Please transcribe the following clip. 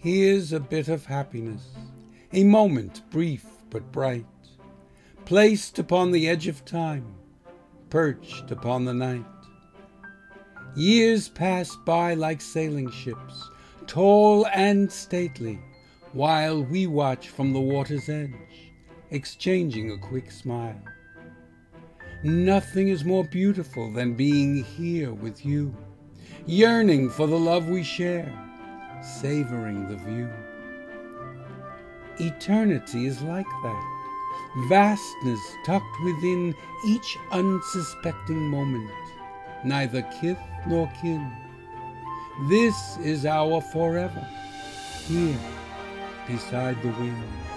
Here's a bit of happiness, a moment brief but bright, placed upon the edge of time, perched upon the night. Years pass by like sailing ships, tall and stately, while we watch from the water's edge, exchanging a quick smile. Nothing is more beautiful than being here with you, yearning for the love we share, savoring the view. Eternity is like that, vastness tucked within each unsuspecting moment, neither kith nor kin. This is our forever, here beside the wind.